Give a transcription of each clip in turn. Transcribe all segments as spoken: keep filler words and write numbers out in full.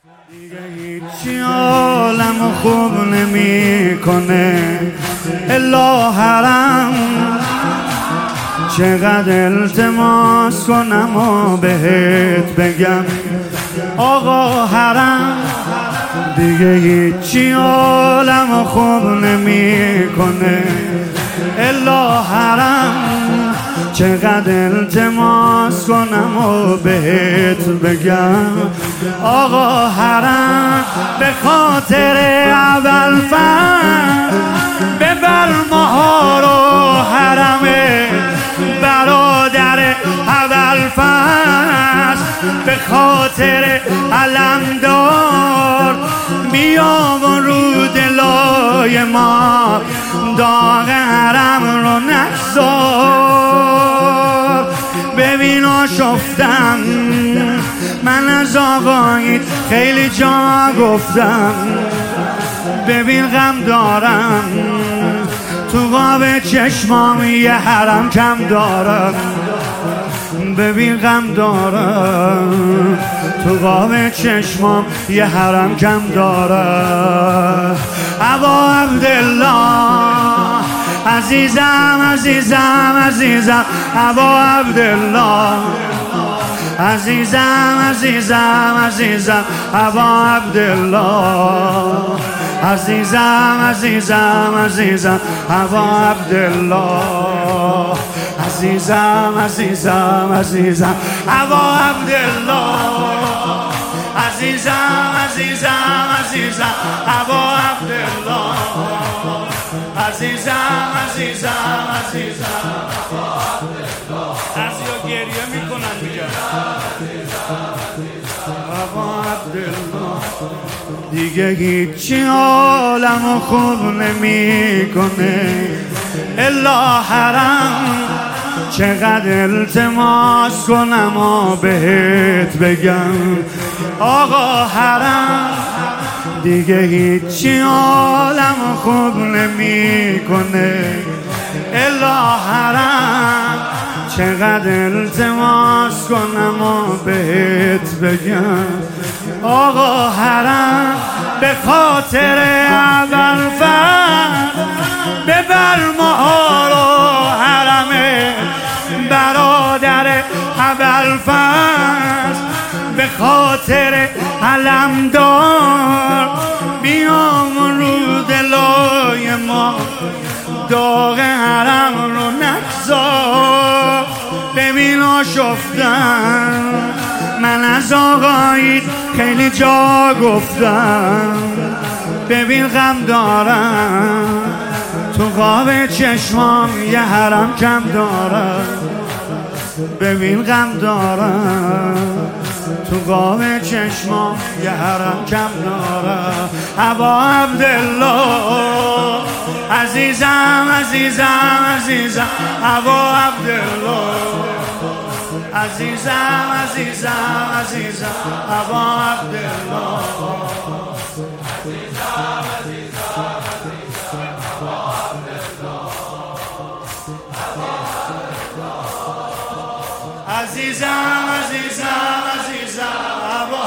دیگه هیچی عالمو خوب نمی کنه الا حرم. چقدر التماس کنم و بهت بگم آقا حرم. دیگه هیچی عالمو خوب نمی کنه الا حرم. چقدر التماس کنم و بهت بگم آقا حرم. به خاطر اول فر ببر ماها رو حرم برادر اول فر. به خاطر علمدار بیام و رو دلای ما داغ حرم رو نگذار. ببین آشفتم من از آقایی خیلی جا گفتم. ببین غم دارم تو قاب چشمام یه حرم کم دارم. ببین غم دارم تو قاب چشمام یه حرم کم دارم. ابا عبدالله عزیزم عزیزم عزیزم ابا عبدالله عزیزم عزیزم عزیزم ابا عبدالله عزیزم عزیزم عزیزم ابا عبدالله عزیزم عزیزم عزیزم ابا عبدالله عزیزم عزیزم عزیزم ابا عبدالله عزیزم عزیزم عزیزم ابا عبدالله. عزیزا گریه میکنن میگن ابا عبدالله. دیگه هیچی عالمو خوب نمی کنه الا حرم. چقدر التماس کنم و بهت بگم آقا حرم. دیگه هیچی عالمو خوب نمی کنه الا حرم. چقدر التماس کنم و بهت بگم آقا حرم. به خاطر اول فر ببر ماها رو حرم برادر اول فر. به خاطر علمدار بیام رو دلای ما داغ حرم رو نگذار. ببین آشفتم من از آقایی خیلی جا گفتم. ببین غم دارم تو قاب چشمام یه حرم کم دارم. ببین غم دارم تو قاب چشمام یه حرم کم دارم. ابا عبدالله عزیزم عزیزم عزیزم ابا عبدالله عزیزم عزیزم عزیزم ابا عبدالله عزیزم عزیزم عزیزم ابا عبدالله عزیزم عزیزم عزیزم ابا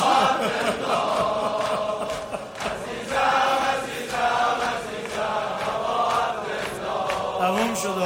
تموم شد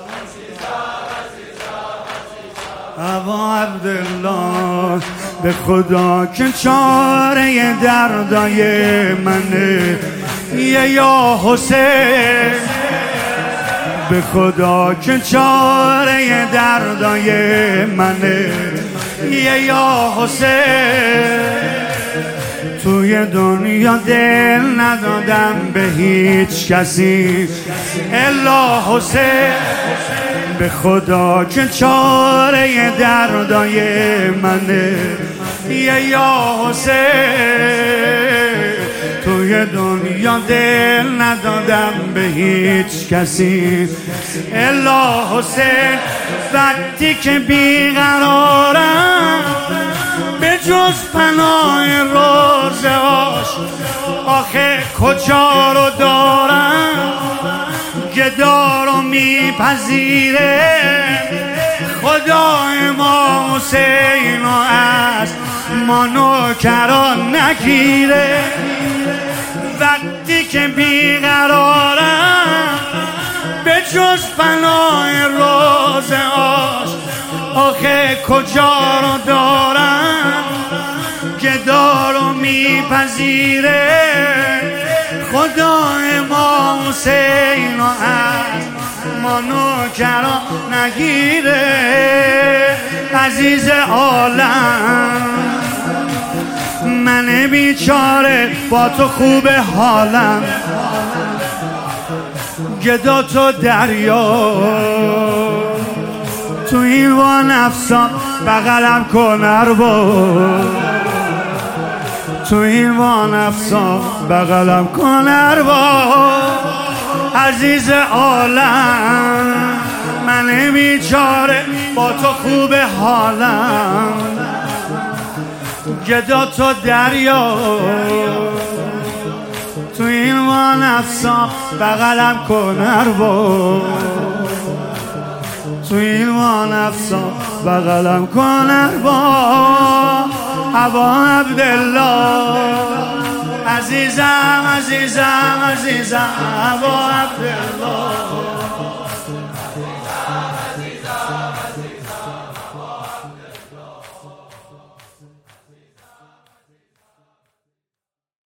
ابا عبدالله. به خدا که چاره دردای منه یه یا حسین. به خدا که چاره دردای منه یه یا حسین. توی دنیا دل ندادم به هیچ کسی الا حسین. به خدا که چاره دردای منه یه یا حسین. توی دنیا دل ندادم به هیچ کسی الا حسین. وقتی که بیقرارم به جز پناه روزهاش آخه کجا رو دارم. گدا رو میپذیره خدا امام حسین از ما نوکران نگیره وقتی که بیقرارم به جز فنای روز عشق آخه کجا رو دارم گدا رو میپذیره خدا امام حسین و از ما نوکران نگیره عزیز عالم من بیچاره با تو خوب حالم گدا تو دریا تو این وا نفسان بغلم کن ارباب تو این وا نفسان بغلم کن ارباب عزیز عالم من بیچاره با تو خوب حالم گدا تو دریا تو این وا نفسان بغلم کن ارباب تو این وا نفسان بغلم کن ارباب ابا عبدالله عزیزم عزیزم عزیزم ابا عبدالله